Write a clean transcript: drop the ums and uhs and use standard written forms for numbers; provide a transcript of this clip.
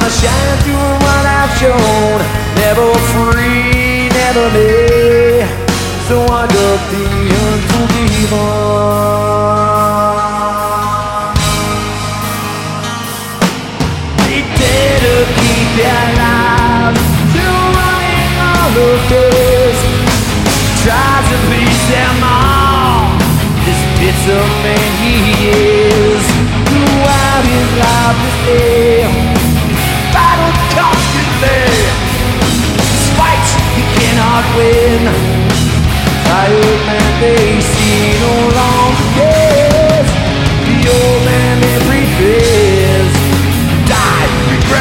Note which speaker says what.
Speaker 1: I shine through what I've shown. Never free, never me. So I got the unforgiven. They dare to keep their lives, doing all of this. Tries to please them all. This bitter man he is. Throughout his life to stay, battle constantly. This fight he cannot win. Tired man they